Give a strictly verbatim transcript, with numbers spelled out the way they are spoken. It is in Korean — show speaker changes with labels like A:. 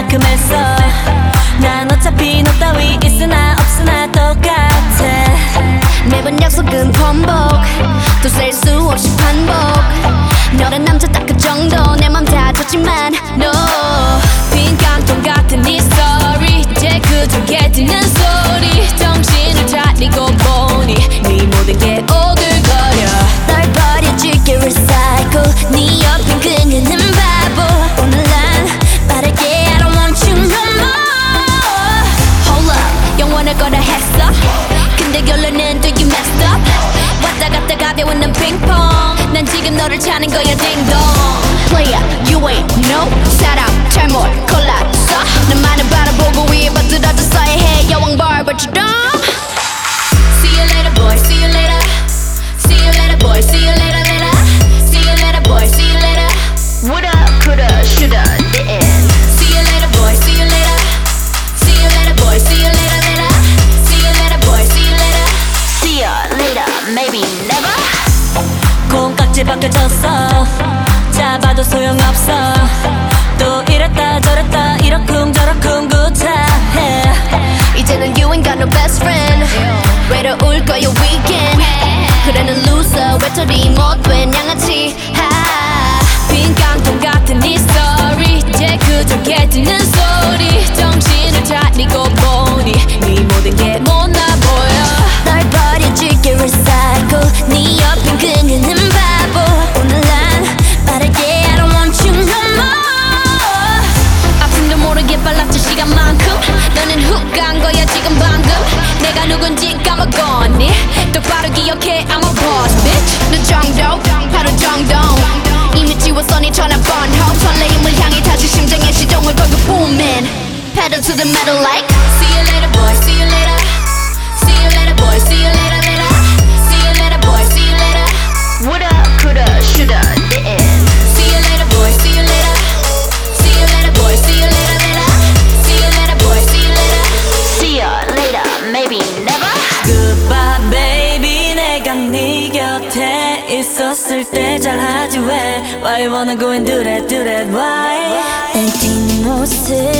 A: 만큼했어. 난 어차피 너 따위 있으나 없으나 똑같아.
B: 매번 약속은 번복 또 셀 수 없이 반복. 너란 남자 딱 그 정도 내 맘 다 줬지만 no.
A: 빈 깡통 같은 네 스토리 이제 그저 개짖는 소리. 정신을 차리고 보니 네 모든 게 오글거려.
B: 널 버려줄게 recycle. 네 옆엔 그녀는 바보. 오늘 난 빠르게 I don't want you no more.
A: Hold up 영원할 거라 했어. 근데 결론은 do you messed up. 왔다 갔다 가벼운 난 핑퐁. 난 지금 너를 찾는 거야 딩동.
B: Player you ain't no 사람 잘못 골랐어. 나만은 바라보고 위에 받들어졌어야 해 여왕 벌벌처럼.
A: See you later boy see you later. See you later boy see you later later. See you later boy see you later.
B: Woulda coulda shoulda didn't.
A: See you later boy see you later. See you later boy see you later later. See you later boy see you later.
B: See ya later maybe never.
A: 콩깍지 벗겨졌어. 잡아도 소용없어. 또 이랬다 저랬다 이러쿵저러쿵 구차해.
B: 이제는 you ain't got no best friend. 외로울 거야 weekend. 그래 넌 loser 외톨이 못된 양아치.
A: 빈 깡통 같은 네 스토리 이제 그저 개짖는 소리. 정신을 차리고 보니 네 모든 게 못나 보여.
B: 널 버려줄게 recycle. 네 옆엔 그녀는 바보. 오늘 난 빠르게 I don't want you no more.
A: 아픔도 모르게 빨랐지 시간만큼. 너는 훅 간 거야 지금 방금. 내가 누군지 까먹었니. 똑바로 기억해 I'm a boss bitch.
B: 너 정도 바로 정도. 이미 지웠어 네 전화번 호. 설레임을 향해 다시 심장의 시동을 걸고 booming. Pedal to the metal like.
A: See you later boy see you later. See you later boy see you later later. See you later boy see you later.
B: Woulda coulda shoulda didn't.
A: See you later boy see you later. See you later boy see you later later. See you later boy see you later.
B: See ya later maybe never.
A: Goodbye baby 내가 네 곁에 있었을 때 잘하지 왜. Why you wanna go and do that do that why.
B: 내 뒷모습